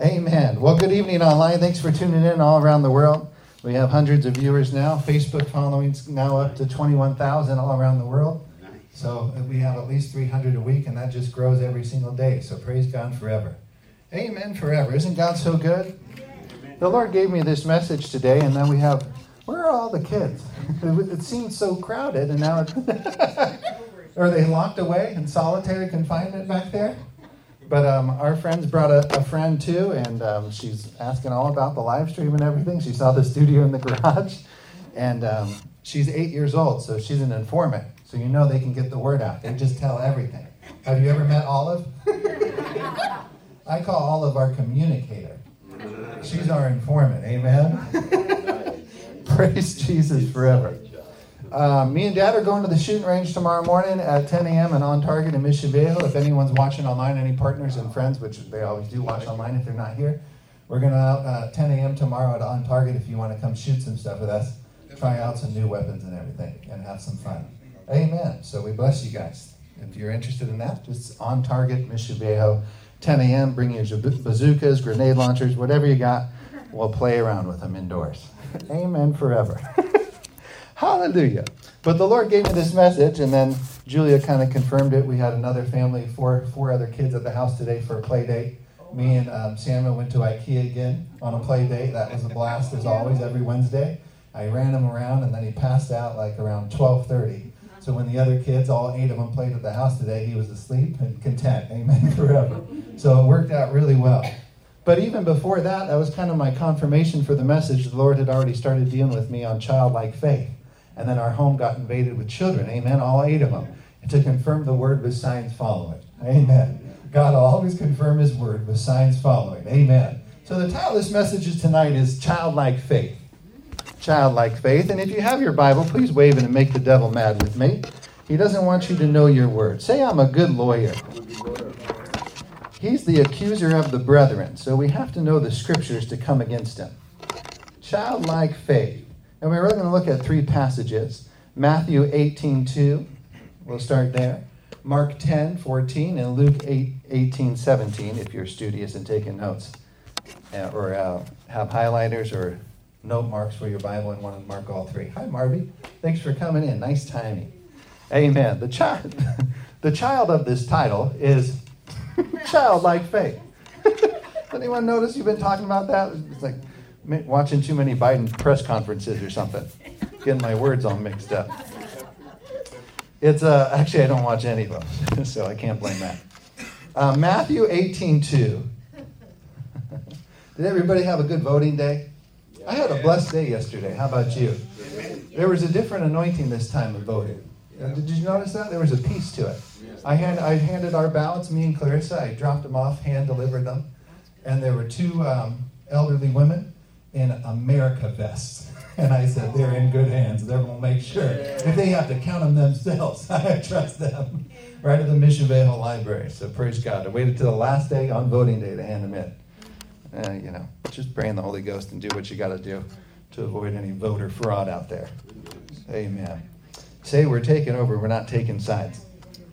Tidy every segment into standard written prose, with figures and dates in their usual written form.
Amen. Well, good evening online. Thanks for tuning in all around the world. We have hundreds of viewers now. Facebook following's now up to 21,000 all around the world. So we have at least 300 a week, and that just grows every single day. So praise God forever. Amen forever. Isn't God so good? The Lord gave me this message today, and then where are all the kids? It seemed so crowded, and now are they locked away in solitary confinement back there? But our friends brought a friend too, and she's asking all about the live stream and everything. She saw the studio in the garage, and she's 8 years old, so she's an informant. So you know they can get the word out. They just tell everything. Have you ever met Olive? I call Olive our communicator. She's our informant. Amen? Praise Jesus forever. Me and Dad are going to the shooting range tomorrow morning at 10 a.m. and On Target in Mission Viejo. If anyone's watching online, any partners and friends, which they always do watch online if they're not here, we're going to out 10 a.m. tomorrow at On Target if you want to come shoot some stuff with us, try out some new weapons and everything, and have some fun. Amen. So we bless you guys. If you're interested in that, just On Target, Mission Viejo, 10 a.m. Bring your bazookas, grenade launchers, whatever you got. We'll play around with them indoors. Amen forever. Hallelujah. But the Lord gave me this message, and then Julia kind of confirmed it. We had another family, four other kids at the house today for a play date. Me and Samuel went to IKEA again on a play date. That was a blast, as always, every Wednesday. I ran him around, and then he passed out like around 12:30. So when the other kids, all 8 of them, played at the house today, he was asleep and content. Amen forever. So it worked out really well. But even before that, that was kind of my confirmation for the message. The Lord had already started dealing with me on childlike faith. And then our home got invaded with children. Amen. All 8 of them. And to confirm the word with signs following. Amen. God will always confirm his word with signs following. Amen. So the title of this message tonight is Childlike Faith. Childlike faith. And if you have your Bible, please wave it and make the devil mad with me. He doesn't want you to know your word. Say, I'm a good lawyer. He's the accuser of the brethren. So we have to know the scriptures to come against him. Childlike faith. And we're really going to look at 3 passages. Matthew 18:2. We'll start there. Mark 10:14 and Luke 18:17 if you're studious and taking notes. Or have highlighters or note marks for your Bible and want to mark all 3. Hi, Marby. Thanks for coming in. Nice timing. Amen. The child of this title is childlike faith. Anyone notice you've been talking about that? It's like watching too many Biden press conferences or something. Getting my words all mixed up. It's actually I don't watch any of them, so I can't blame that. Matthew 18:2. Did everybody have a good voting day? I had a blessed day yesterday. How about you? There was a different anointing this time of voting. Did you notice that? There was a piece to it. I handed our ballots, me and Clarissa. I dropped them off, hand-delivered them. And there were 2 elderly women in America vests. And I said, they're in good hands. They're going to make sure. If they have to count them themselves, I trust them. Right at the Mission Viejo Library. So praise God. I waited till the last day on voting day to hand them in. Just pray in the Holy Ghost and do what you got to do to avoid any voter fraud out there. Amen. Say we're taking over. We're not taking sides.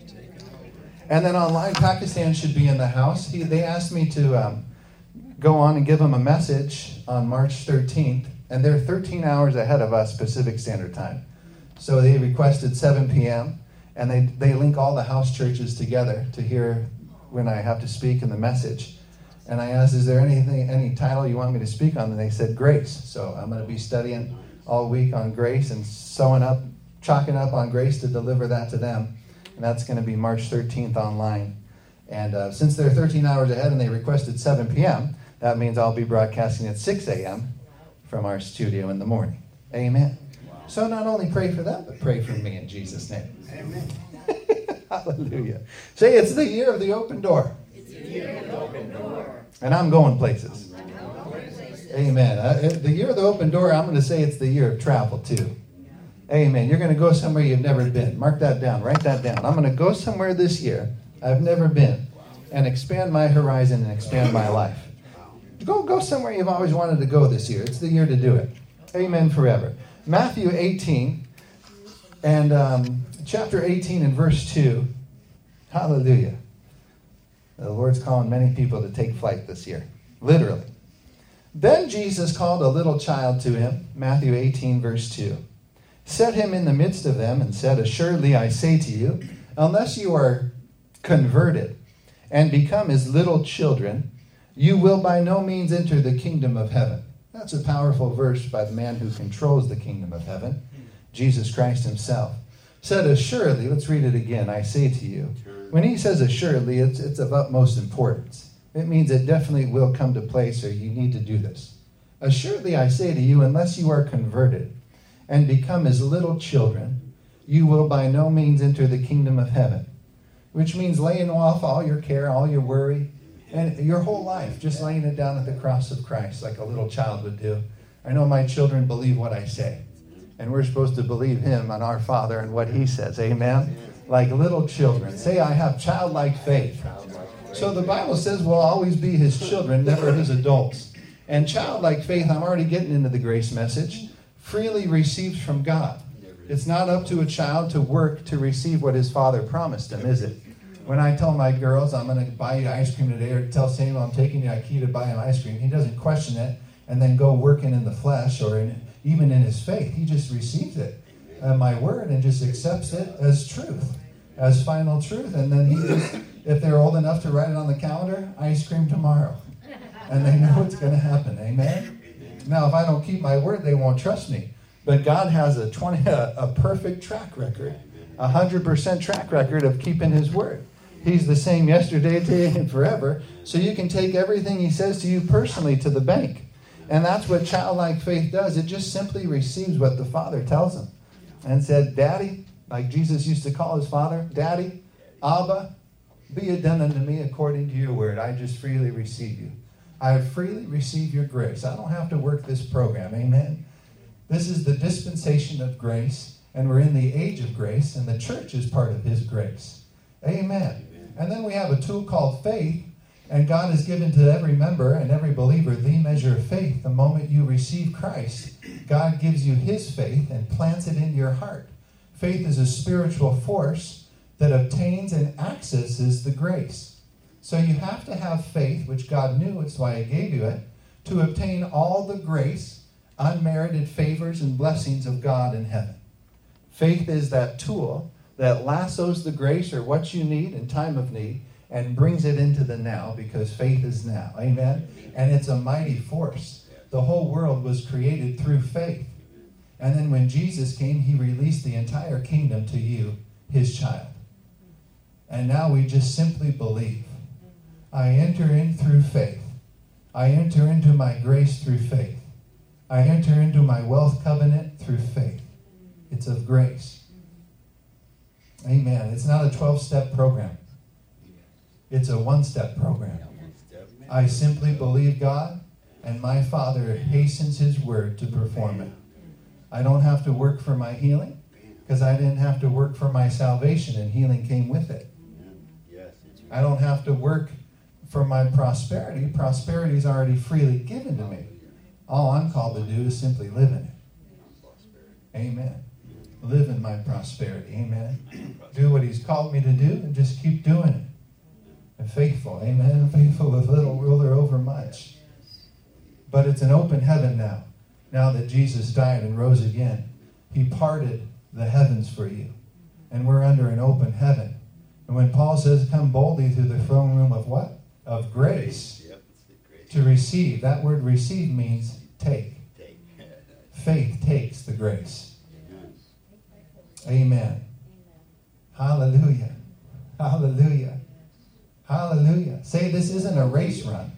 And then online, Pakistan should be in the house. They asked me to go on and give them a message on March 13th. And they're 13 hours ahead of us Pacific Standard Time. So they requested 7 p.m. And they link all the house churches together to hear when I have to speak in the message. And I asked, is there any title you want me to speak on? And they said, grace. So I'm going to be studying all week on grace and chalking up on grace to deliver that to them. And that's going to be March 13th online. And since they're 13 hours ahead and they requested 7 p.m., that means I'll be broadcasting at 6 a.m. from our studio in the morning. Amen. Wow. So not only pray for them, but pray for me in Jesus' name. Amen. Hallelujah. Say, it's the year of the open door. It's the year of the open door. And I'm going places. Amen. The year of the open door, I'm going to say it's the year of travel too. Amen. You're going to go somewhere you've never been. Mark that down. Write that down. I'm going to go somewhere this year I've never been and expand my horizon and expand my life. Go somewhere you've always wanted to go this year. It's the year to do it. Amen forever. Matthew 18 and chapter 18 and verse 2. Hallelujah. The Lord's calling many people to take flight this year. literally. Then Jesus called a little child to him, Matthew 18, verse 2. Set him in the midst of them and said, Assuredly I say to you, unless you are converted and become as little children, you will by no means enter the kingdom of heaven. That's a powerful verse by the man who controls the kingdom of heaven, Jesus Christ himself. Said, assuredly, let's read it again, I say to you. When he says assuredly, it's of utmost importance. It means it definitely will come to place, or you need to do this. Assuredly, I say to you, unless you are converted and become as little children, you will by no means enter the kingdom of heaven. Which means laying off all your care, all your worry, and your whole life, just laying it down at the cross of Christ like a little child would do. I know my children believe what I say. And we're supposed to believe him and our Father and what he says. Amen? Like little children. Say, I have childlike faith. So the Bible says we'll always be his children, never his adults. And childlike faith, I'm already getting into the grace message, freely received from God. It's not up to a child to work to receive what his father promised him, is it? When I tell my girls, I'm going to buy you ice cream today, or tell Samuel I'm taking you to IKEA to buy him ice cream, he doesn't question it and then go working in the flesh or even in his faith. He just receives it, my word, and just accepts it as truth, as final truth. And then he just, if they're old enough to write it on the calendar, ice cream tomorrow. And they know it's going to happen. Amen? Now, if I don't keep my word, they won't trust me. But God has a perfect track record, 100% track record of keeping his word. He's the same yesterday, today, and forever. So you can take everything he says to you personally to the bank. And that's what childlike faith does. It just simply receives what the Father tells him. And said, Daddy, like Jesus used to call his Father, Daddy, Abba, be it done unto me according to your word. I just freely receive you. I have freely received your grace. I don't have to work this program. Amen? This is the dispensation of grace, and we're in the age of grace, and the church is part of his grace. Amen. And then we have a tool called faith, and God has given to every member and every believer the measure of faith. The moment you receive Christ, God gives you his faith and plants it in your heart. Faith is a spiritual force that obtains and accesses the grace. So you have to have faith, which God knew, it's why he gave you it, to obtain all the grace, unmerited favors and blessings of God in heaven. Faith is that tool that lassos the grace or what you need in time of need and brings it into the now, because faith is now. Amen? And it's a mighty force. The whole world was created through faith. And then when Jesus came, he released the entire kingdom to you, his child. And now we just simply believe. I enter in through faith. I enter into my grace through faith. I enter into my wealth covenant through faith. It's of grace. Amen. It's not a 12-step program. It's a one-step program. I simply believe God, and my Father hastens his word to perform it. I don't have to work for my healing, because I didn't have to work for my salvation, and healing came with it. I don't have to work for my prosperity. Prosperity is already freely given to me. All I'm called to do is simply live in it. Amen. Live in my prosperity. Amen. Do what he's called me to do and just keep doing it. And faithful. Amen. Faithful with little, ruler over much. But it's an open heaven now. Now that Jesus died and rose again, he parted the heavens for you. And we're under an open heaven. And when Paul says, come boldly through the throne room of what? Of grace. To receive. That word receive means take. Faith takes the grace. Amen. Hallelujah. Hallelujah. Hallelujah. Say, this isn't a race run.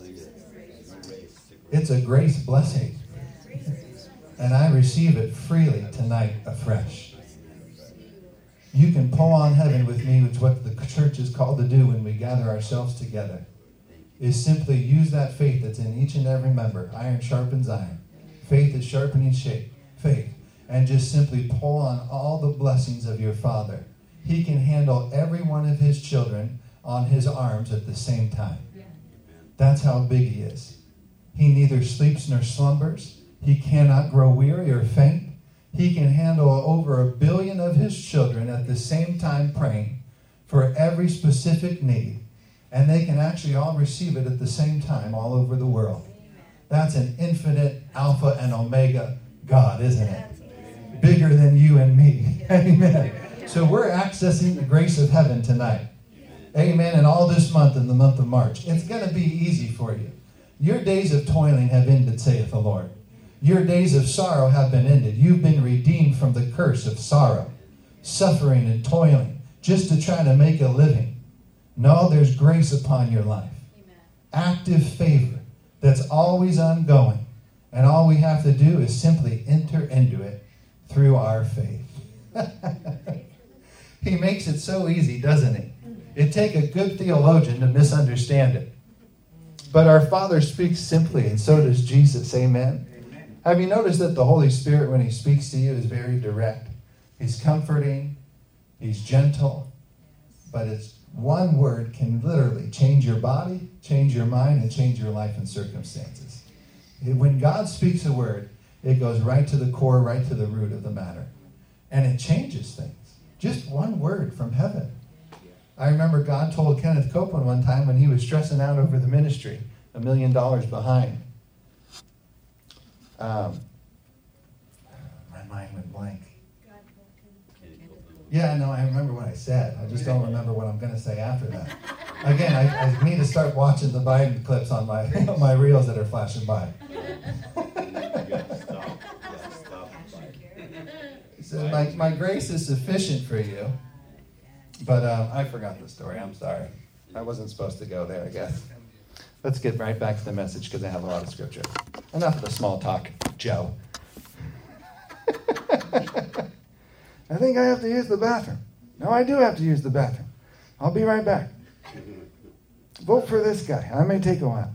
It's a grace blessing. And I receive it freely tonight afresh. You can pull on heaven with me, which is what the church is called to do when we gather ourselves together, is simply use that faith that's in each and every member. Iron sharpens iron. Faith is sharpening faith. And just simply pull on all the blessings of your Father. He can handle every one of his children on his arms at the same time. That's how big he is. He neither sleeps nor slumbers. He cannot grow weary or faint. He can handle over 1 billion of his children at the same time praying for every specific need. And they can actually all receive it at the same time all over the world. That's an infinite Alpha and Omega God, isn't it? Bigger than you and me. Amen. So we're accessing the grace of heaven tonight. Amen. And all this month, in the month of March. It's going to be easy for you. Your days of toiling have ended, saith the Lord. Your days of sorrow have been ended. You've been redeemed from the curse of sorrow, suffering and toiling, just to try to make a living. No, there's grace upon your life. Amen. Active favor that's always ongoing. And all we have to do is simply enter into it through our faith. He makes it so easy, doesn't he? It'd take a good theologian to misunderstand it. But our Father speaks simply, and so does Jesus. Amen? Amen. Have you noticed that the Holy Spirit, when he speaks to you, is very direct? He's comforting. He's gentle. But it's one word can literally change your body, change your mind, and change your life and circumstances. When God speaks a word, it goes right to the core, right to the root of the matter. And it changes things. Just one word from heaven. I remember God told Kenneth Copeland one time when he was stressing out over the ministry, $1 million behind. My mind went blank. Yeah, no, I remember what I said. I just don't remember what I'm going to say after that. Again, I need to start watching the Biden clips on my my reels that are flashing by. He said, my grace is sufficient for you. But I forgot the story. I'm sorry. I wasn't supposed to go there, I guess. Let's get right back to the message because I have a lot of scripture. Enough of the small talk, Joe. I think I have to use the bathroom. No, I do have to use the bathroom. I'll be right back. Vote for this guy. I may take a while.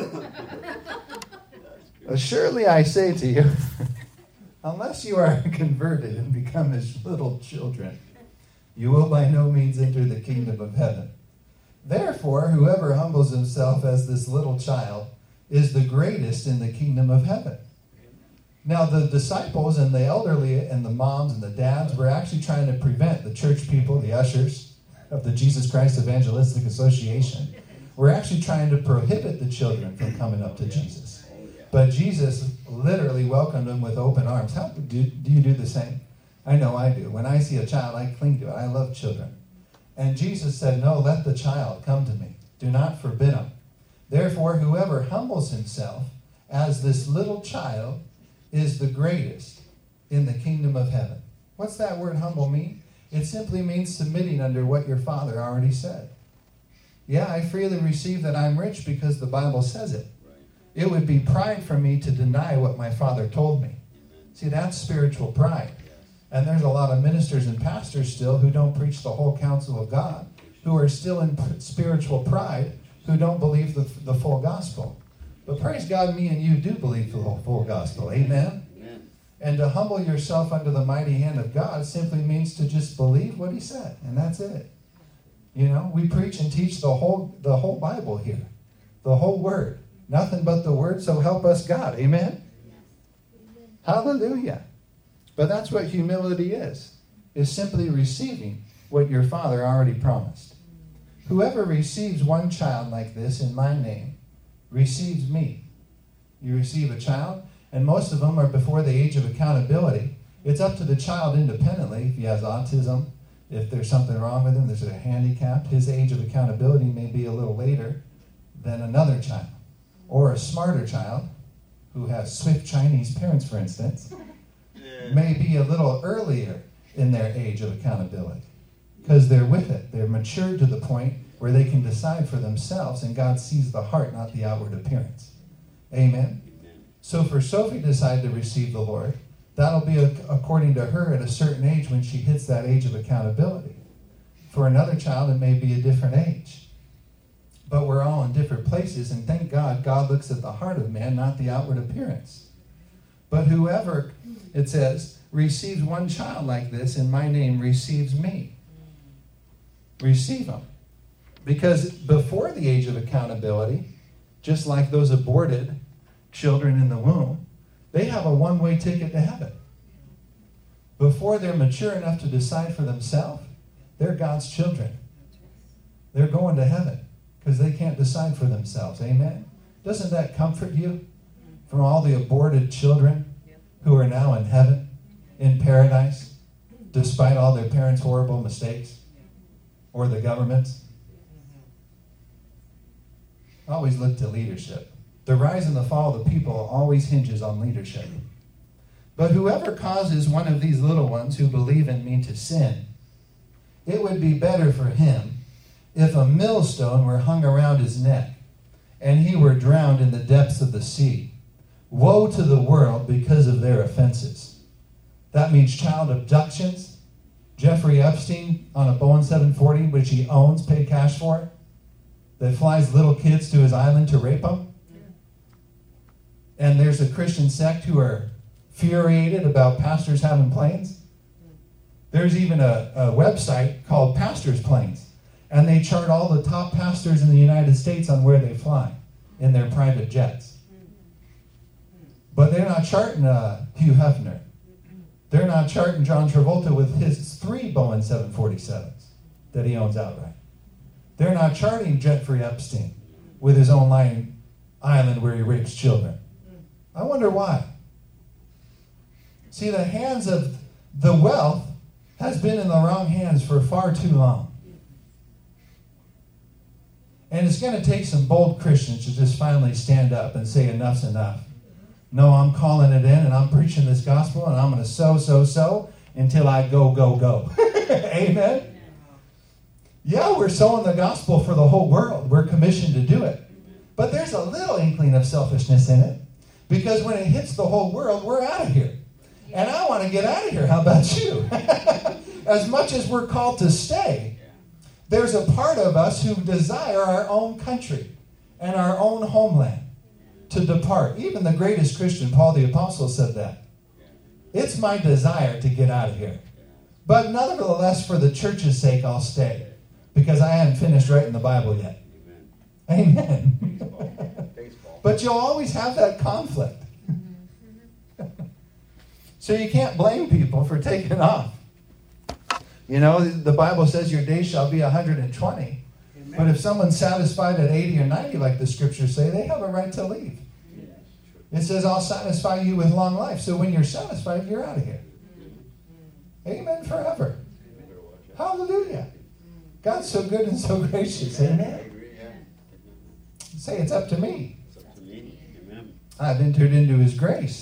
Assuredly, I say to you, unless you are converted and become as little children, you will by no means enter the kingdom of heaven. Therefore, whoever humbles himself as this little child is the greatest in the kingdom of heaven. Now, the disciples and the elderly and the moms and the dads were actually trying to prevent the church people, the ushers of the Jesus Christ Evangelistic Association, were actually trying to prohibit the children from coming up to Jesus. But Jesus literally welcomed them with open arms. Do you do the same? I know I do. When I see a child, I cling to it. I love children. And Jesus said, no, let the child come to me. Do not forbid him. Therefore, whoever humbles himself as this little child is the greatest in the kingdom of heaven. What's that word humble mean? It simply means submitting under what your Father already said. Yeah, I freely receive that I'm rich because the Bible says it. It would be pride for me to deny what my Father told me. See, that's spiritual pride. And there's a lot of ministers and pastors still who don't preach the whole counsel of God, who are still in spiritual pride, who don't believe the full gospel. But praise God, me and you do believe the full gospel. Amen? Amen? And to humble yourself under the mighty hand of God simply means to just believe what he said. And that's it. You know, we preach and teach the whole Bible here. The whole word. Nothing but the word, so help us God. Amen? Hallelujah. But that's what humility is simply receiving what your Father already promised. Whoever receives one child like this in my name receives me. You receive a child, and most of them are before the age of accountability. It's up to the child independently. If he has autism, if there's something wrong with him, there's a handicap, his age of accountability may be a little later than another child. Or a smarter child who has swift Chinese parents, for instance, may be a little earlier in their age of accountability because they're with it. They're matured to the point where they can decide for themselves, and God sees the heart, not the outward appearance. Amen? So for Sophie to decide to receive the Lord, that'll be according to her at a certain age when she hits that age of accountability. For another child, it may be a different age. But we're all in different places, and thank God, God looks at the heart of man, not the outward appearance. But whoever, it says, receives one child like this in my name receives me. Receive him. Because before the age of accountability, just like those aborted children in the womb, they have a one-way ticket to heaven. Before they're mature enough to decide for themselves, they're God's children. They're going to heaven. because they can't decide for themselves. Amen? Doesn't that comfort you from all the aborted children who are now in heaven, in paradise, despite all their parents' horrible mistakes or the government's? Always look to leadership. The rise and the fall of the people always hinges on leadership. But whoever causes one of these little ones who believe in me to sin, it would be better for him if a millstone were hung around his neck and he were drowned in the depths of the sea. Woe to the world because of their offenses. That means child abductions. Jeffrey Epstein on a Boeing 740, which he owns, paid cash for it, that flies little kids to his island to rape them. And there's a Christian sect who are infuriated about pastors having planes. There's even a website called Pastors Planes, and they chart all the top pastors in the United States on where they fly in their private jets. But they're not charting Hugh Hefner. They're not charting John Travolta with his 3 Boeing 747s that he owns outright. They're not charting Jeffrey Epstein with his own island where he rapes children. I wonder why. See, the hands of the wealth has been in the wrong hands for far too long. And it's going to take some bold Christians to just finally stand up and say enough's enough. No, I'm calling it in and I'm preaching this gospel and I'm going to sow until I go. Amen? Yeah, we're sowing the gospel for the whole world. We're commissioned to do it. But there's a little inkling of selfishness in it. Because when it hits the whole world, we're out of here. And I want to get out of here. How about you? As much as we're called to stay, there's a part of us who desire our own country and our own homeland to depart. Even the greatest Christian, Paul the Apostle, said that. It's my desire to get out of here. But nevertheless, for the church's sake, I'll stay. Because I haven't finished writing the Bible yet. Amen. But you'll always have that conflict. So you can't blame people for taking off. You know, the Bible says your days shall be 120. Amen. But if someone's satisfied at 80 or 90, like the scriptures say, they have a right to leave. It says, I'll satisfy you with long life. So when you're satisfied, you're out of here. Amen forever. Hallelujah. God's so good and so gracious. Amen. Say, it's up to me. I've entered into his grace.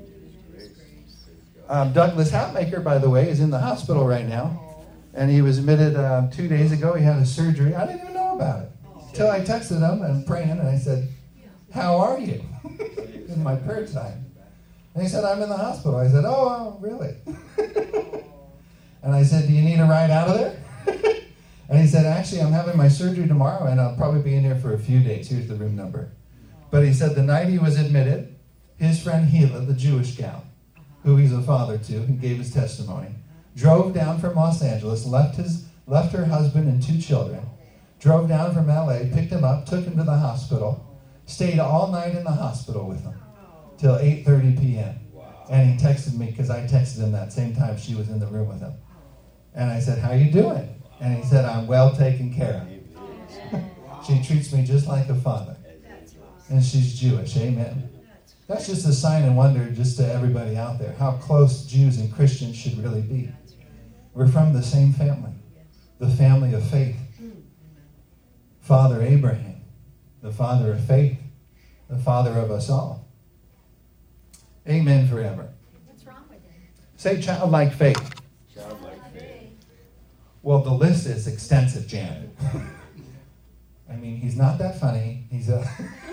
Douglas Hatmaker, by the way, is in the hospital right now. And he was admitted 2 days ago. He had a surgery. I didn't even know about it. Until I texted him and praying, and I said, how are you? In my prayer time. And he said, I'm in the hospital. I said, oh, really? And I said, do you need a ride out of there? And he said, actually, I'm having my surgery tomorrow, and I'll probably be in there for a few days. Here's the room number. But he said the night he was admitted, his friend Hila, the Jewish gal, who he's a father to, who gave his testimony, drove down from Los Angeles, left her husband and 2 children, drove down from L.A., picked him up, took him to the hospital, stayed all night in the hospital with him till 8:30 p.m. And he texted me, because I texted him that same time she was in the room with him. And I said, how you doing? And he said, I'm well taken care of. She treats me just like a father. And she's Jewish. Amen. That's just a sign and wonder just to everybody out there, how close Jews and Christians should really be. We're from the same family, the family of faith. Father Abraham, the father of faith, the father of us all. Amen forever. What's wrong with it? Say childlike faith. Childlike faith. Well, the list is extensive, Janet. I mean, he's not that funny. He's a...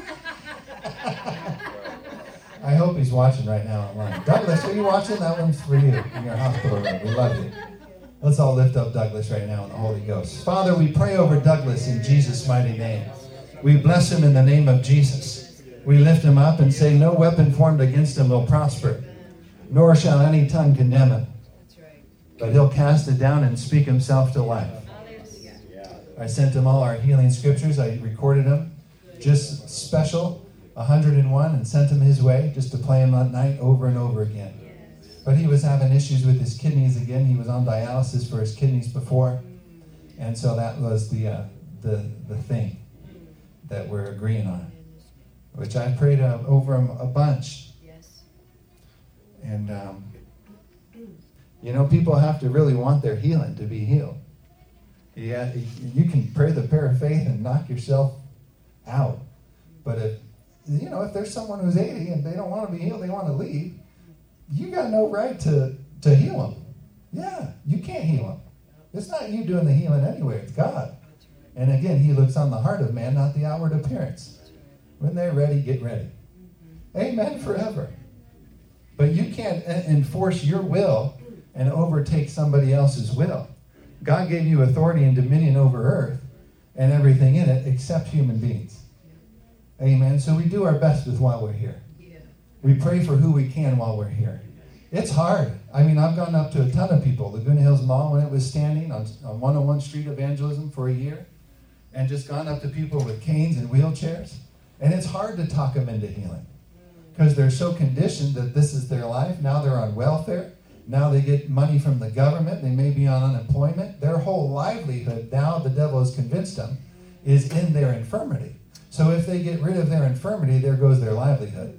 I hope he's watching right now online. Douglas, are you watching? That one's for you in your hospital room. We love you. Let's all lift up Douglas right now in the Holy Ghost. Father, we pray over Douglas in Jesus' mighty name. We bless him in the name of Jesus. We lift him up and say, no weapon formed against him will prosper, nor shall any tongue condemn him. But he'll cast it down and speak himself to life. I sent him all our healing scriptures. I recorded them, just special, 101, and sent him his way just to play him that night over and over again. But he was having issues with his kidneys again. He was on dialysis for his kidneys before. And so that was the thing. that we're agreeing on, which I prayed over them a bunch. Yes. And, people have to really want their healing to be healed. Yeah, you can pray the prayer of faith and knock yourself out. But if there's someone who's 80 and they don't want to be healed, they want to leave, you got no right to heal them. Yeah, you can't heal them. It's not you doing the healing anyway, it's God. And again, he looks on the heart of man, not the outward appearance. When they're ready, get ready. Amen forever. But you can't enforce your will and overtake somebody else's will. God gave you authority and dominion over earth and everything in it except human beings. Amen. So we do our best with while we're here. We pray for who we can while we're here. It's hard. I mean, I've gone up to a ton of people. Laguna Hills Mall, when it was standing on 101 Street Evangelism for a year, and just gone up to people with canes and wheelchairs. And it's hard to talk them into healing because they're so conditioned that this is their life. Now they're on welfare. Now they get money from the government. They may be on unemployment. Their whole livelihood, now the devil has convinced them, is in their infirmity. So if they get rid of their infirmity, there goes their livelihood.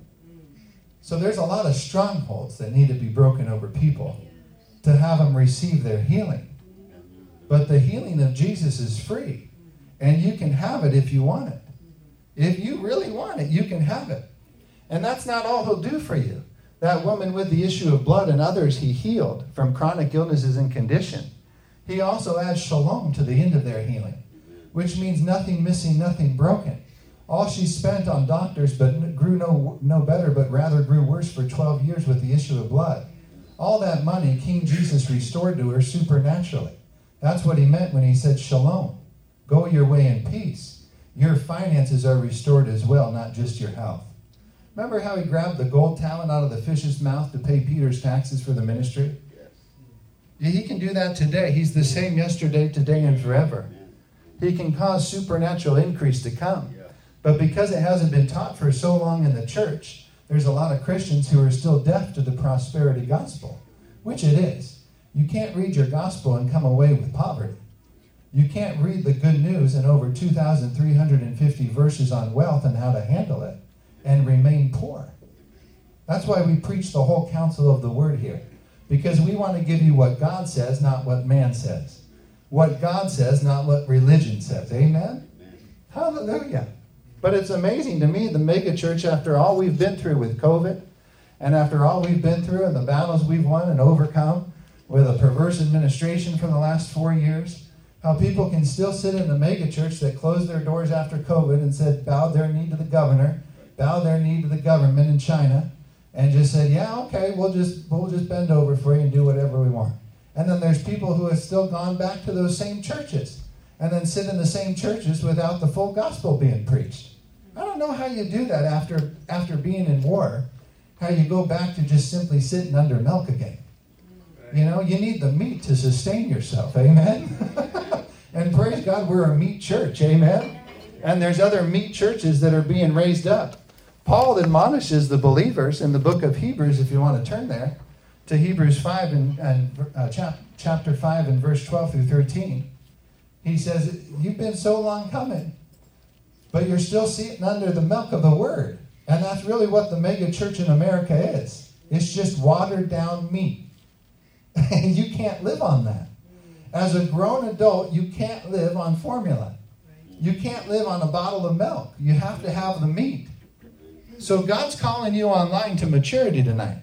So there's a lot of strongholds that need to be broken over people to have them receive their healing. But the healing of Jesus is free. And you can have it if you want it. If you really want it, you can have it. And that's not all he'll do for you. That woman with the issue of blood and others he healed from chronic illnesses and condition. He also adds shalom to the end of their healing, which means nothing missing, nothing broken. All she spent on doctors but grew no better, but rather grew worse for 12 years with the issue of blood. All that money King Jesus restored to her supernaturally. That's what he meant when he said shalom. Go your way in peace. Your finances are restored as well, not just your health. Remember how he grabbed the gold talent out of the fish's mouth to pay Peter's taxes for the ministry? Yes. He can do that today. He's the same yesterday, today, and forever. He can cause supernatural increase to come. Yeah. But because it hasn't been taught for so long in the church, there's a lot of Christians who are still deaf to the prosperity gospel, which it is. You can't read your gospel and come away with poverty. You can't read the good news in over 2,350 verses on wealth and how to handle it and remain poor. That's why we preach the whole counsel of the word here. Because we want to give you what God says, not what man says. What God says, not what religion says. Amen? Hallelujah. But it's amazing to me, the mega church, after all we've been through with COVID, and after all we've been through and the battles we've won and overcome with a perverse administration for the last 4 years, how people can still sit in a mega church that closed their doors after COVID and said, bowed their knee to the governor, bowed their knee to the government in China, and just said, yeah, okay, we'll just bend over for you and do whatever we want. And then there's people who have still gone back to those same churches and then sit in the same churches without the full gospel being preached. I don't know how you do that after being in war, how you go back to just simply sitting under milk again. You know, you need the meat to sustain yourself, amen? And praise God, we're a meat church, amen? And there's other meat churches that are being raised up. Paul admonishes the believers in the book of Hebrews, if you want to turn there, to Hebrews 5 and chapter 5 and verse 12 through 13. He says, you've been so long coming, but you're still sitting under the milk of the word. And that's really what the mega church in America is. It's just watered down meat. And you can't live on that. As a grown adult, you can't live on formula. You can't live on a bottle of milk. You have to have the meat. So God's calling you online to maturity tonight.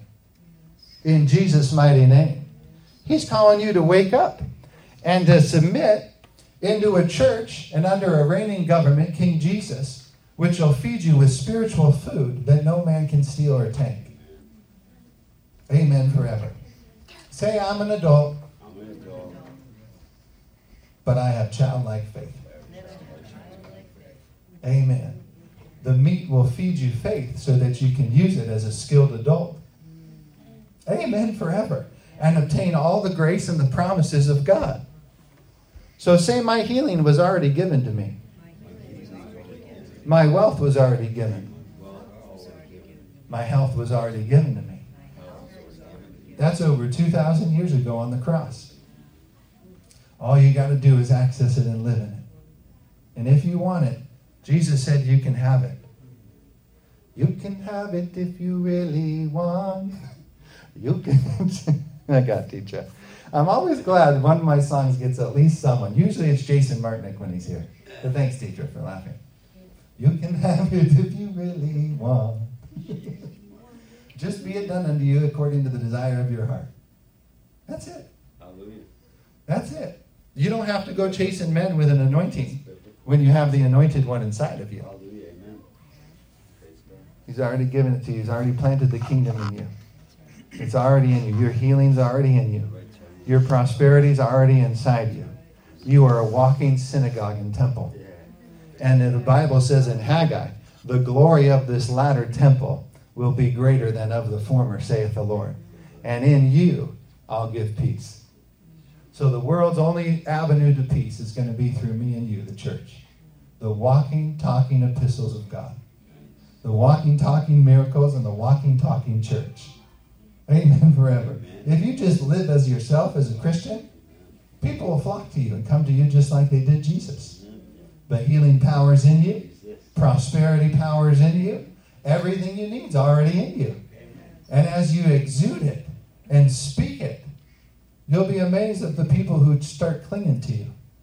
In Jesus' mighty name. He's calling you to wake up and to submit into a church and under a reigning government, King Jesus, which will feed you with spiritual food that no man can steal or take. Amen forever. Say, I'm an adult, but I have childlike faith. Amen. The meat will feed you faith so that you can use it as a skilled adult. Amen forever. And obtain all the grace and the promises of God. So say, my healing was already given to me. My wealth was already given. My health was already given to me. That's over 2,000 years ago on the cross. All you got to do is access it and live in it. And if you want it, Jesus said you can have it. You can have it if you really want. You can. I got to teach you. I'm always glad one of my songs gets at least someone. Usually it's Jason Martinick when he's here. But thanks, teacher, for laughing. You can have it if you really want. Just be it done unto you according to the desire of your heart. That's it. Hallelujah. That's it. You don't have to go chasing men with an anointing when you have the anointed one inside of you. Hallelujah. Amen. He's already given it to you. He's already planted the kingdom in you. It's already in you. Your healing's already in you. Your prosperity's already inside you. You are a walking synagogue and temple. And the Bible says in Haggai, the glory of this latter temple will be greater than of the former, saith the Lord. And in you, I'll give peace. So the world's only avenue to peace is going to be through me and you, the church. The walking, talking epistles of God. The walking, talking miracles and the walking, talking church. Amen forever. If you just live as yourself as a Christian, people will flock to you and come to you just like they did Jesus. The healing power is in you. Prosperity power is in you. Everything you need is already in you. And as you exude it and speak it, you'll be amazed at the people who start clinging to you.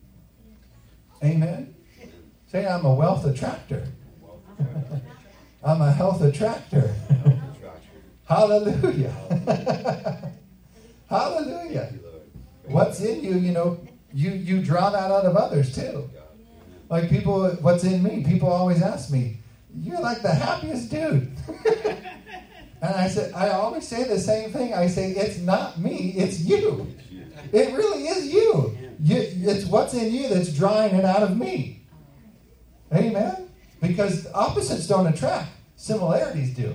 Amen? Say, I'm a wealth attractor. I'm a health attractor. Hallelujah. Hallelujah. What's in you, you draw that out of others too. Like people, what's in me? People always ask me, you're like the happiest dude. And I always say the same thing. I say, it's not me, it's you. It really is you. It's what's in you that's drawing it out of me. Amen? Because opposites don't attract. Similarities do.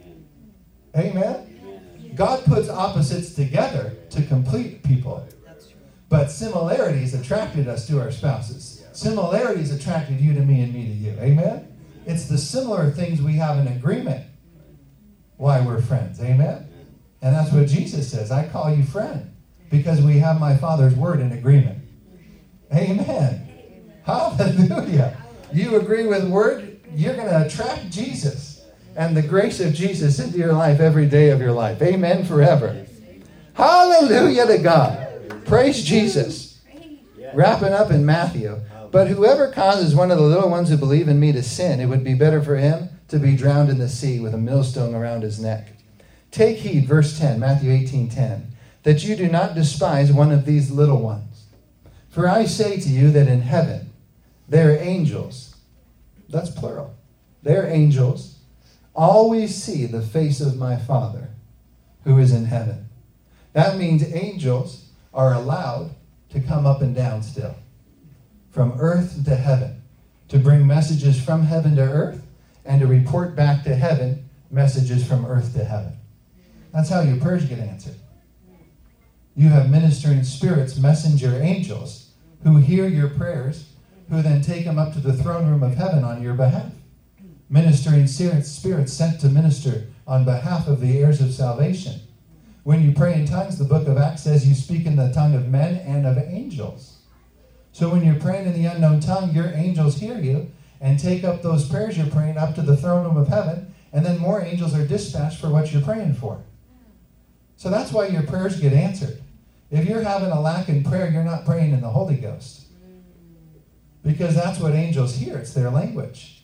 Amen? God puts opposites together to complete people. But similarities attracted us to our spouses. Similarities attracted you to me and me to you. Amen? It's the similar things we have in agreement why we're friends. Amen? And that's what Jesus says. I call you friend because we have my Father's word in agreement. Amen. Hallelujah. You agree with word, you're going to attract Jesus and the grace of Jesus into your life every day of your life. Amen forever. Hallelujah to God. Praise Jesus. Wrapping up in Matthew. But whoever causes one of the little ones who believe in me to sin, it would be better for him to be drowned in the sea with a millstone around his neck. Take heed, verse 10, Matthew 18:10, that you do not despise one of these little ones. For I say to you that in heaven, their angels, that's plural, their angels always see the face of my Father who is in heaven. That means angels are allowed to come up and down still, from earth to heaven, to bring messages from heaven to earth, and to report back to heaven messages from earth to heaven. That's how your prayers get answered. You have ministering spirits, messenger angels, who hear your prayers, who then take them up to the throne room of heaven on your behalf. Ministering spirits sent to minister on behalf of the heirs of salvation. When you pray in tongues, the book of Acts says you speak in the tongue of men and of angels. So when you're praying in the unknown tongue, your angels hear you and take up those prayers you're praying up to the throne room of heaven, and then more angels are dispatched for what you're praying for. So that's why your prayers get answered. If you're having a lack in prayer, you're not praying in the Holy Ghost. Because that's what angels hear. It's their language.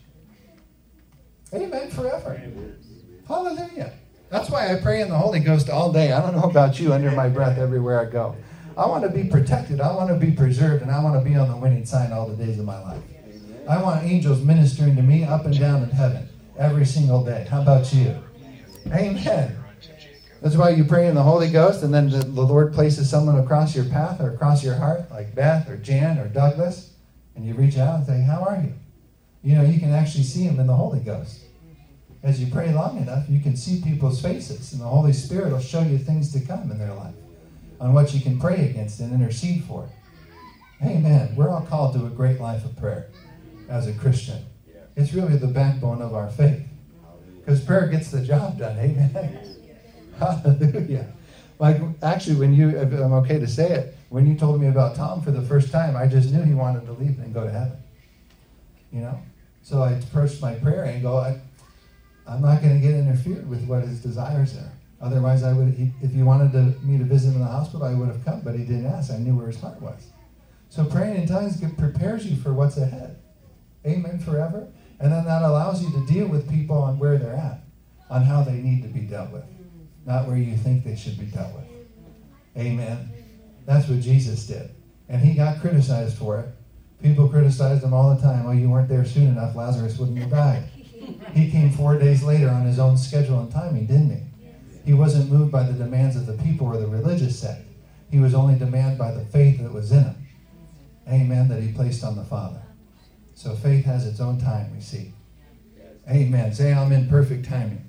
Amen forever. Hallelujah. That's why I pray in the Holy Ghost all day. I don't know about you, under my breath everywhere I go. I want to be protected. I want to be preserved. And I want to be on the winning side all the days of my life. I want angels ministering to me up and down in heaven every single day. How about you? Amen. That's why you pray in the Holy Ghost, and then the Lord places someone across your path or across your heart, like Beth or Jan or Douglas, and you reach out and say, how are you? You can actually see them in the Holy Ghost. As you pray long enough, you can see people's faces, and the Holy Spirit will show you things to come in their life on what you can pray against and intercede for. Amen. We're all called to a great life of prayer as a Christian. It's really the backbone of our faith, because prayer gets the job done. Amen. Hallelujah. Like, actually, I'm okay to say it, when you told me about Tom for the first time, I just knew he wanted to leave and go to heaven. So I approached my prayer angle. I'm not going to get interfered with what his desires are. Otherwise, if he wanted me to visit him in the hospital, I would have come, but he didn't ask. I knew where his heart was. So praying in tongues prepares you for what's ahead. Amen forever. And then that allows you to deal with people on where they're at, on how they need to be dealt with, not where you think they should be dealt with. Amen. That's what Jesus did. And he got criticized for it. People criticized him all the time. Oh, you weren't there soon enough. Lazarus wouldn't have died. He came 4 days later on his own schedule and timing, didn't he? He wasn't moved by the demands of the people or the religious sect. He was only demanded by the faith that was in him. Amen, that he placed on the Father. So faith has its own time, we see. Amen. Say, I'm in perfect timing.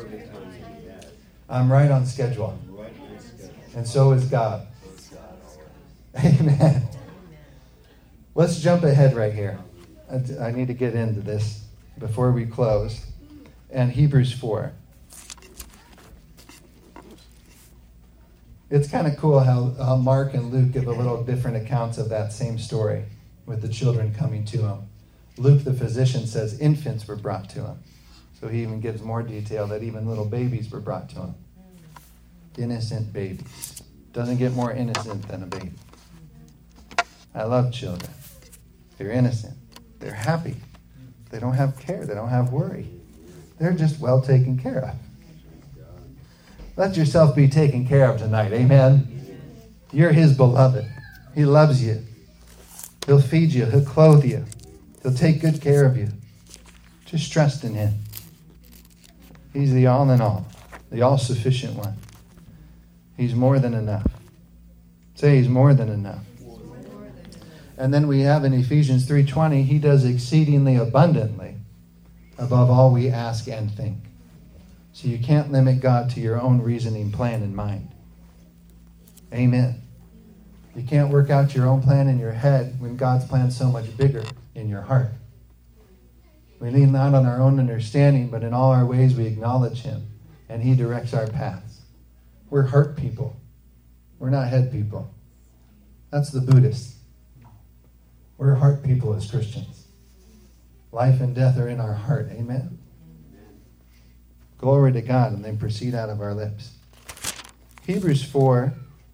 I'm right on schedule. And so is God. Amen. Let's jump ahead right here. I need to get into this before we close. And Hebrews 4. It's kind of cool how Mark and Luke give a little different accounts of that same story with the children coming to him. Luke, the physician, says infants were brought to him. So he even gives more detail that even little babies were brought to him. Innocent babies. Doesn't get more innocent than a baby. I love children. They're innocent. They're happy. They don't have care. They don't have worry. They're just well taken care of. Let yourself be taken care of tonight. Amen. You're his beloved. He loves you. He'll feed you. He'll clothe you. He'll take good care of you. Just trust in him. He's the all in all, the all-sufficient one. He's more than enough. Say he's more than enough. And then we have in Ephesians 3:20, he does exceedingly abundantly above all we ask and think. So you can't limit God to your own reasoning, plan, and mind. Amen. You can't work out your own plan in your head when God's plan's so much bigger in your heart. We lean not on our own understanding, but in all our ways we acknowledge him, and he directs our paths. We're heart people. We're not head people. That's the Buddhists. We're heart people as Christians. Life and death are in our heart. Amen. Glory to God, and they proceed out of our lips. Hebrews 4,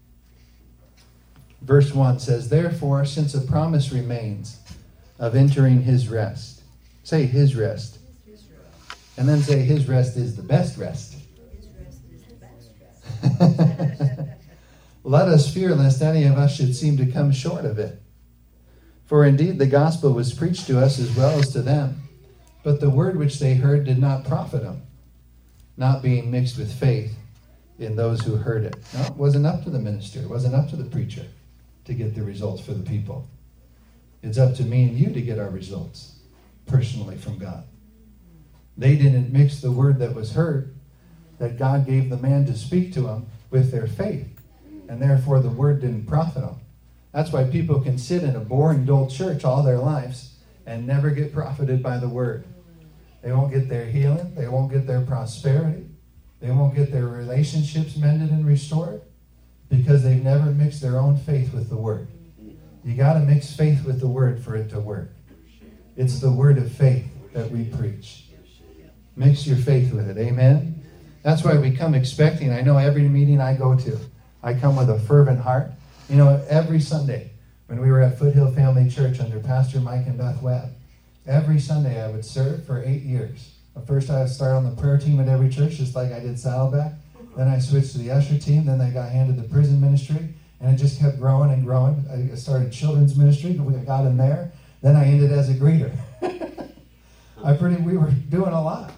verse 1 says, therefore, since a promise remains of entering his rest. Say his rest. And then say his rest is the best rest. His rest is the best rest. Let us fear lest any of us should seem to come short of it. For indeed the gospel was preached to us as well as to them, but the word which they heard did not profit them, not being mixed with faith in those who heard it. No, it wasn't up to the minister. It wasn't up to the preacher to get the results for the people. It's up to me and you to get our results personally from God. They didn't mix the word that was heard, that God gave the man to speak to him, with their faith. And therefore the word didn't profit them. That's why people can sit in a boring, dull church all their lives and never get profited by the word. They won't get their healing. They won't get their prosperity. They won't get their relationships mended and restored because they've never mixed their own faith with the word. You got to mix faith with the word for it to work. It's the word of faith that we preach. Mix your faith with it. Amen? That's why we come expecting. I know every meeting I go to, I come with a fervent heart. You know, every Sunday when we were at Foothill Family Church under Pastor Mike and Beth Webb, every Sunday I would serve for 8 years. First I would start on the prayer team at every church, just like I did Saddleback. Then I switched to the usher team. Then I got handed the prison ministry. And it just kept growing and growing. I started children's ministry. We got in there. Then I ended as a greeter. We were doing a lot.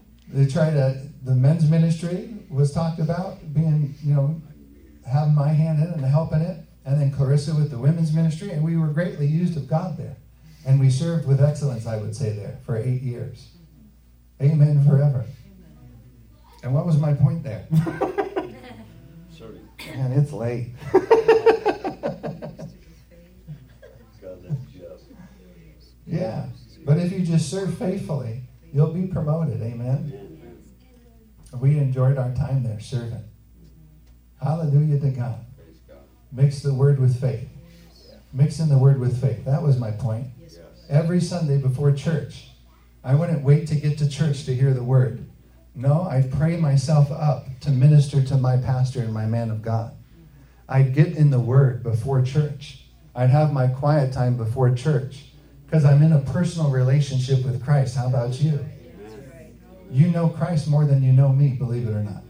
The men's ministry was talked about being, having my hand in it and helping it. And then Clarissa with the women's ministry. And we were greatly used of God there. And we served with excellence, I would say, there for 8 years. Amen forever. And what was my point there? Sorry. Man, it's late. Yeah. But if you just serve faithfully, you'll be promoted. Amen. We enjoyed our time there serving. Hallelujah to God. Mix the word with faith. Mixing the word with faith. That was my point. Every Sunday before church, I wouldn't wait to get to church to hear the word. No, I'd pray myself up to minister to my pastor and my man of God. I'd get in the word before church. I'd have my quiet time before church because I'm in a personal relationship with Christ. How about you? You know Christ more than you know me, believe it or not.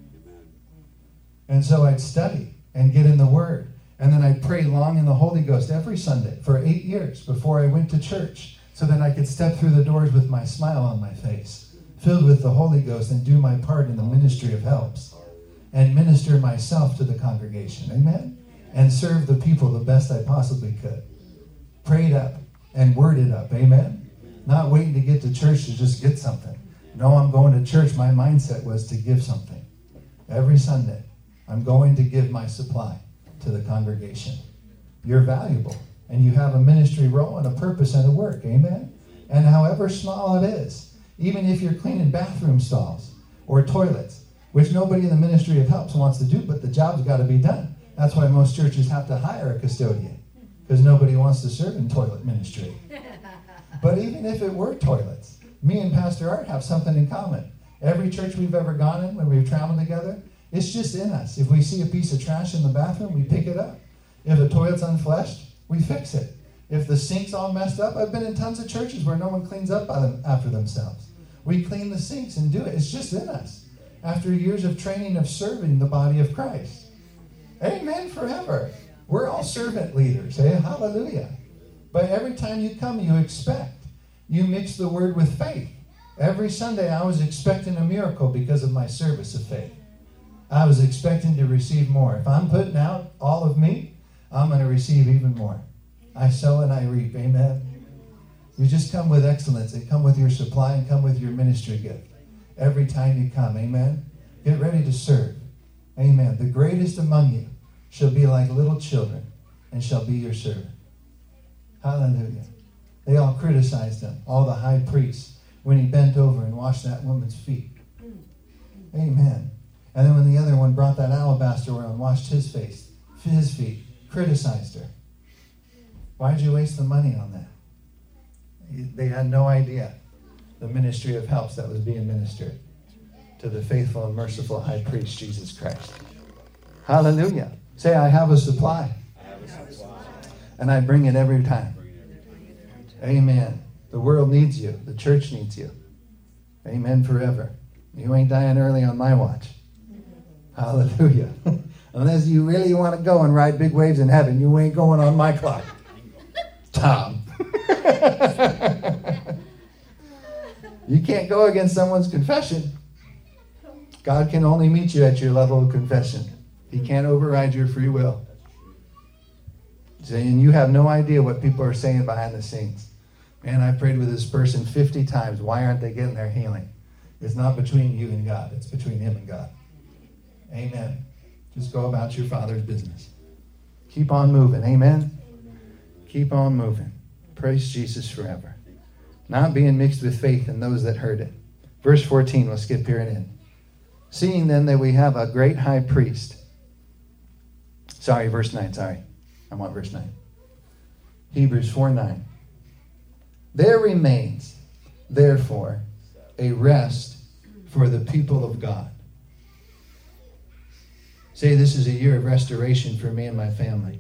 And so I'd study and get in the word. And then I'd pray long in the Holy Ghost every Sunday for 8 years before I went to church so that I could step through the doors with my smile on my face, filled with the Holy Ghost, and do my part in the ministry of helps and minister myself to the congregation. Amen? And serve the people the best I possibly could. Prayed up and worded up. Amen? Not waiting to get to church to just get something. No, I'm going to church. My mindset was to give something. Every Sunday, I'm going to give my supply to the congregation. You're valuable, and you have a ministry role and a purpose and a work. Amen? And however small it is, even if you're cleaning bathroom stalls or toilets, which nobody in the ministry of helps wants to do, but the job's got to be done. That's why most churches have to hire a custodian, because nobody wants to serve in toilet ministry. But even if it were toilets, me and Pastor Art have something in common. Every church we've ever gone in, when we've traveled together, it's just in us. If we see a piece of trash in the bathroom, we pick it up. If the toilet's unflushed, we fix it. If the sink's all messed up, I've been in tons of churches where no one cleans up after themselves. We clean the sinks and do it. It's just in us. After years of training of serving the body of Christ. Amen forever. We're all servant leaders. Hey, hallelujah. But every time you come, you expect. You mix the word with faith. Every Sunday, I was expecting a miracle because of my service of faith. I was expecting to receive more. If I'm putting out all of me, I'm going to receive even more. I sow and I reap. Amen. You just come with excellence and come with your supply and come with your ministry gift. Every time you come. Amen. Get ready to serve. Amen. The greatest among you shall be like little children and shall be your servant. Hallelujah. They all criticized him, all the high priests, when he bent over and washed that woman's feet. Amen. And then when the other one brought that alabaster oil and washed his feet, criticized her. Why'd you waste the money on that? They had no idea the ministry of helps that was being ministered to the faithful and merciful high priest, Jesus Christ. Hallelujah. Say, I have a supply. And I bring it every time. Amen. The world needs you. The church needs you. Amen forever. You ain't dying early on my watch. Hallelujah. Unless you really want to go and ride big waves in heaven, you ain't going on my clock. Tom. You can't go against someone's confession. God can only meet you at your level of confession. He can't override your free will. And you have no idea what people are saying behind the scenes. Man, I prayed with this person 50 times. Why aren't they getting their healing? It's not between you and God. It's between him and God. Amen. Just go about your Father's business. Keep on moving. Amen. Keep on moving. Praise Jesus forever. Not being mixed with faith in those that heard it. Verse 14, we'll skip here and in. Seeing then that we have a great high priest. Verse 9, I want verse 9. Hebrews 4:9. There remains, therefore, a rest for the people of God. Say, this is a year of restoration for me and my family.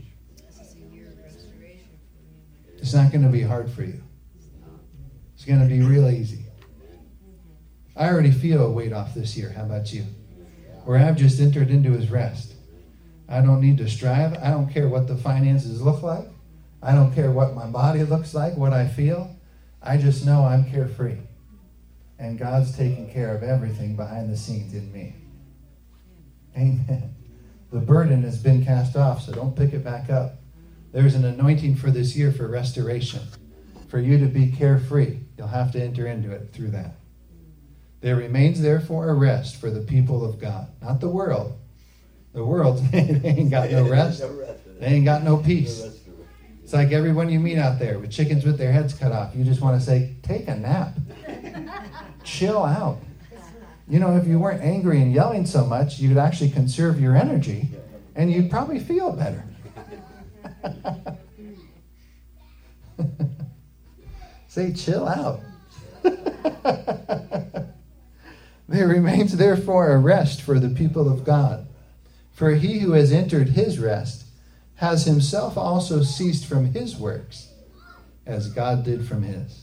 It's not going to be hard for you. It's going to be real easy. I already feel a weight off this year. How about you? Where I've just entered into his rest. I don't need to strive. I don't care what the finances look like. I don't care what my body looks like, what I feel. I just know I'm carefree. And God's taking care of everything behind the scenes in me. Amen. The burden has been cast off, so don't pick it back up. There's an anointing for this year for restoration. For you to be carefree, you'll have to enter into it through that. There remains therefore a rest for the people of God. Not the world. The world, they ain't got no rest. They ain't got no peace. It's like everyone you meet out there with chickens with their heads cut off. You just want to say, take a nap. Chill out. You know, if you weren't angry and yelling so much, you'd actually conserve your energy and you'd probably feel better. Say, chill out. There remains therefore a rest for the people of God. For he who has entered his rest has himself also ceased from his works, as God did from his.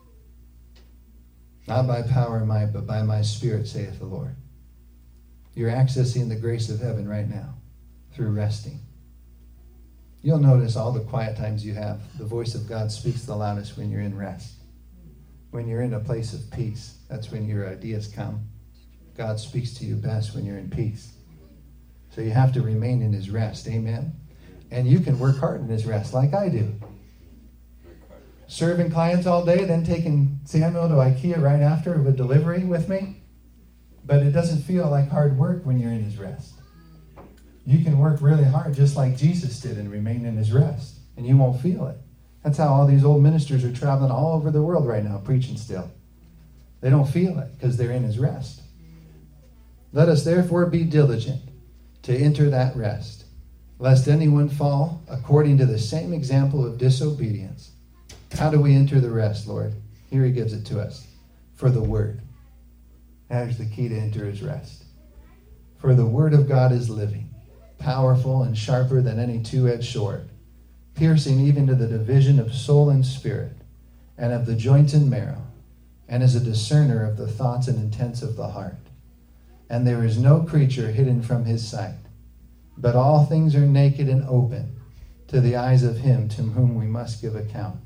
Not by power and might, but by my Spirit, saith the Lord. You're accessing the grace of heaven right now through resting. You'll notice all the quiet times you have, the voice of God speaks the loudest when you're in rest. When you're in a place of peace, that's when your ideas come. God speaks to you best when you're in peace. So you have to remain in his rest. Amen. And you can work hard in his rest like I do. Serving clients all day, then taking Samuel to IKEA right after with delivery with me. But it doesn't feel like hard work when you're in his rest. You can work really hard just like Jesus did and remain in his rest. And you won't feel it. That's how all these old ministers are traveling all over the world right now, preaching still. They don't feel it because they're in his rest. Let us therefore be diligent to enter that rest, lest anyone fall according to the same example of disobedience. How do we enter the rest, Lord? Here he gives it to us. For the word. There's the key to enter his rest. For the word of God is living, powerful and sharper than any two-edged sword, piercing even to the division of soul and spirit, and of the joints and marrow, and is a discerner of the thoughts and intents of the heart. And there is no creature hidden from his sight, but all things are naked and open to the eyes of him to whom we must give account.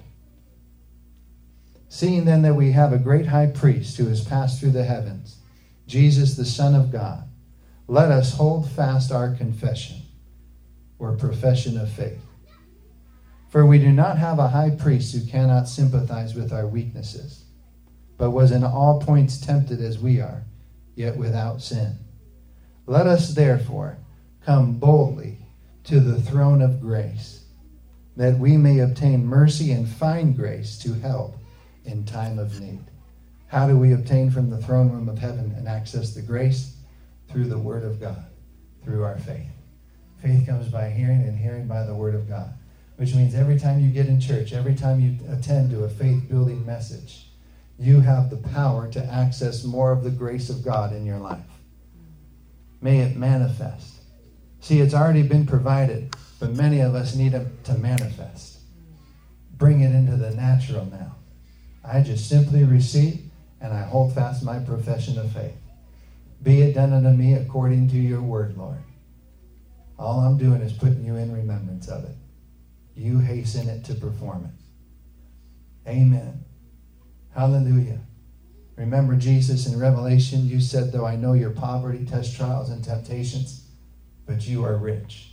Seeing then that we have a great high priest who has passed through the heavens, Jesus the Son of God, let us hold fast our confession, or profession of faith. For we do not have a high priest who cannot sympathize with our weaknesses, but was in all points tempted as we are, yet without sin. Let us therefore come boldly to the throne of grace, that we may obtain mercy and find grace to help in time of need. How do we obtain from the throne room of heaven and access the grace? Through the word of God, through our faith. Faith comes by hearing, and hearing by the word of God, which means every time you get in church, every time you attend to a faith-building message, you have the power to access more of the grace of God in your life. May it manifest. See, it's already been provided, but many of us need it to manifest. Bring it into the natural now. I just simply receive, and I hold fast my profession of faith. Be it done unto me according to your word, Lord. All I'm doing is putting you in remembrance of it. You hasten it to perform it. Amen. Hallelujah. Remember Jesus in Revelation, you said, though I know your poverty, test trials, and temptations, but you are rich.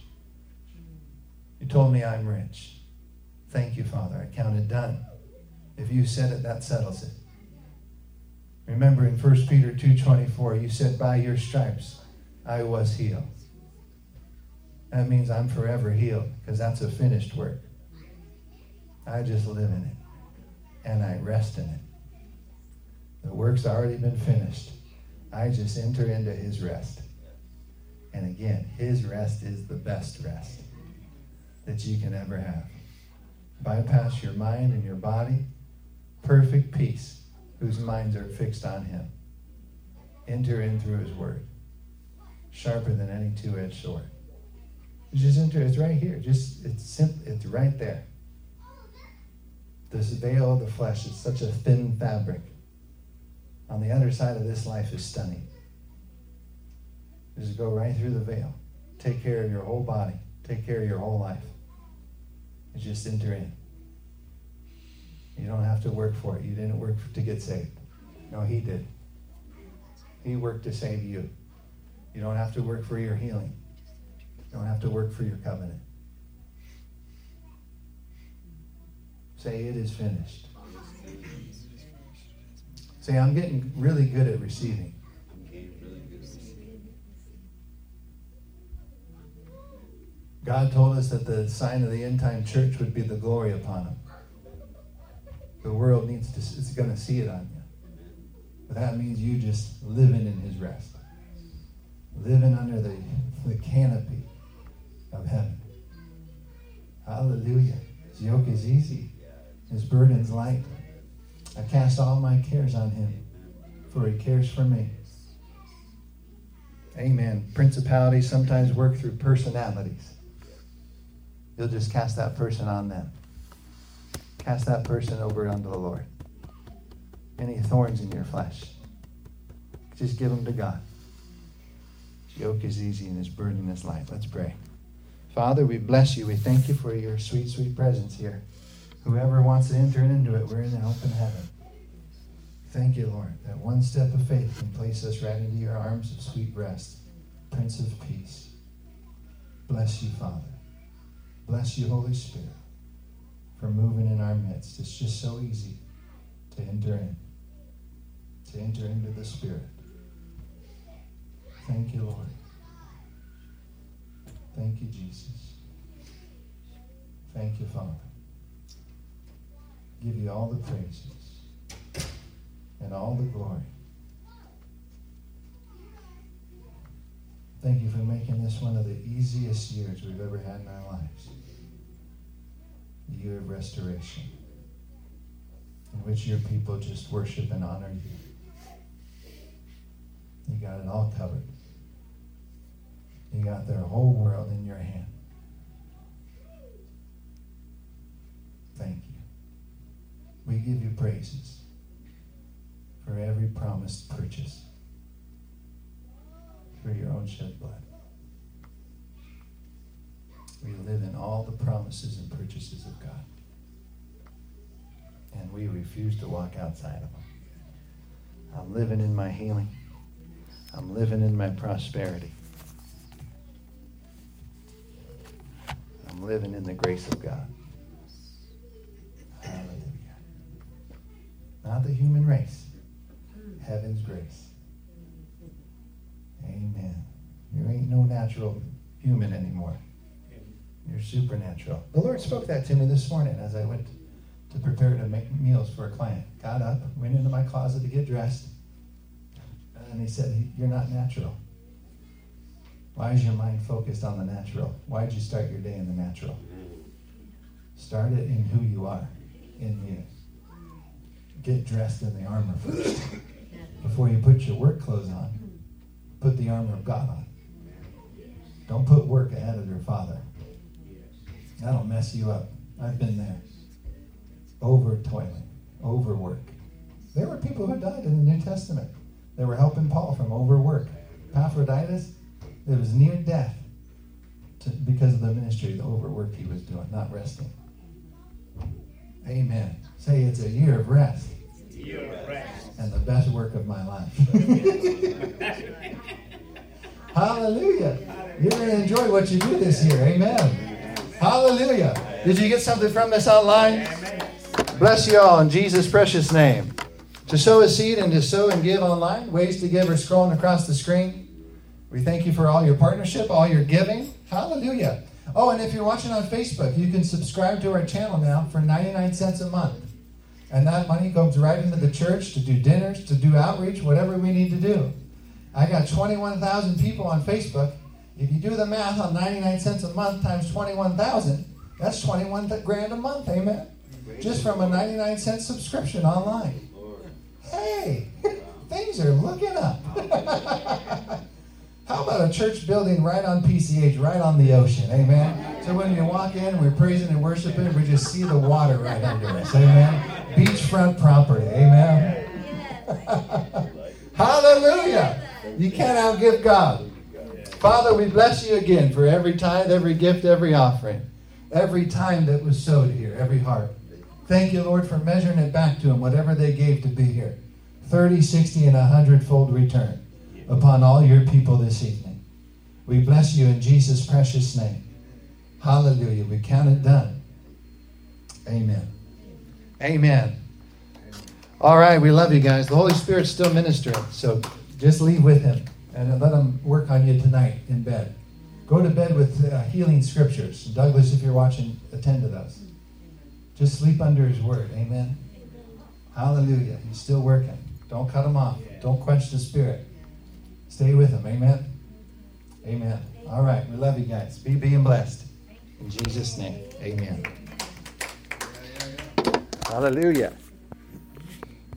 You told me I'm rich. Thank you, Father. I count it done. If you said it, that settles it. Remember in 1 Peter 2:24, you said, by your stripes I was healed. That means I'm forever healed, because that's a finished work. I just live in it, and I rest in it. The work's already been finished. I just enter into his rest. And again, his rest is the best rest that you can ever have. Bypass your mind and your body. Perfect peace, whose minds are fixed on him. Enter in through his word. Sharper than any two-edged sword. Just enter. It's right here. It's simple. It's right there. This veil of the flesh is such a thin fabric. On the other side of this life is stunning. Just go right through the veil. Take care of your whole body. Take care of your whole life. And just enter in. You don't have to work for it. You didn't work to get saved. No, he did. He worked to save you. You don't have to work for your healing. You don't have to work for your covenant. Say, it is finished. Say, I'm getting really good at receiving. God told us that the sign of the end time church would be the glory upon him. The world it's going to see it on you. But that means you just living in his rest. Living under the canopy of heaven. Hallelujah. His yoke is easy. His burden's light. I cast all my cares on him, for he cares for me. Amen. Principalities sometimes work through personalities. You'll just cast that person on them. Cast that person over unto the Lord. Any thorns in your flesh, just give them to God. His yoke is easy and his burden is light. Let's pray. Father, we bless you. We thank you for your sweet, sweet presence here. Whoever wants to enter into it, we're in an open heaven. Thank you, Lord, that one step of faith can place us right into your arms of sweet rest. Prince of Peace. Bless you, Father. Bless you, Holy Spirit, for moving in our midst. It's just so easy to enter in, to enter into the Spirit. Thank you, Lord. Thank you, Jesus. Thank you, Father. Give you all the praises and all the glory. Thank you for making this one of the easiest years we've ever had in our lives. The year of restoration, in which your people just worship and honor you. You got it all covered. You got their whole world in your hand. Thank you. We give you praises for every promised purchase, for your own shed blood. We live in all the promises and purchases of God. And we refuse to walk outside of them. I'm living in my healing. I'm living in my prosperity. I'm living in the grace of God. Hallelujah. Not the human race. Heaven's grace. Amen. You ain't no natural human anymore. You're supernatural. The Lord spoke that to me this morning as I went to prepare to make meals for a client. Got up, went into my closet to get dressed, and he said, "You're not natural. Why is your mind focused on the natural? Why did you start your day in the natural? Start it in who you are, in you. Get dressed in the armor first. Before you put your work clothes on, put the armor of God on. Don't put work ahead of your Father. That'll mess you up. I've been there. Over-toiling, overwork. There were people who died in the New Testament. They were helping Paul from overwork. Epaphroditus, it was near death because of the ministry, the overwork he was doing, not resting. Amen. Say it's a year of rest. It's a year of rest. And the best work of my life. Hallelujah. You're going to enjoy what you do this year. Amen. Hallelujah. Did you get something from this online? Bless you all in Jesus' precious name. To sow a seed and to sow and give online, ways to give are scrolling across the screen. We thank you for all your partnership, all your giving. Hallelujah. Oh, and if you're watching on Facebook, you can subscribe to our channel now for 99 cents a month. And that money goes right into the church to do dinners, to do outreach, whatever we need to do. I got 21,000 people on Facebook. If you do the math on 99 cents a month times 21,000, that's 21 grand a month, amen? Just from a 99 cent subscription online. Hey, things are looking up. How about a church building right on PCH, right on the ocean, amen? So when you walk in, we're praising and worshiping, we just see the water right under us, amen? Beachfront property, amen? Hallelujah! You can't outgive God. Father, we bless you again for every tithe, every gift, every offering, every time that was sowed here, every heart. Thank you, Lord, for measuring it back to them, whatever they gave to be here. 30, 60, and 100-fold return upon all your people this evening. We bless you in Jesus' precious name. Hallelujah. We count it done. Amen. Amen. All right, we love you guys. The Holy Spirit's still ministering, so just leave with him and let him work on you tonight in bed. Go to bed with healing scriptures. Douglas, if you're watching, attend to those. Just sleep under his word. Amen. Hallelujah. He's still working. Don't cut him off. Don't quench the spirit. Stay with him. Amen. Amen. All right. We love you guys. Be being blessed. In Jesus' name. Amen. Hallelujah.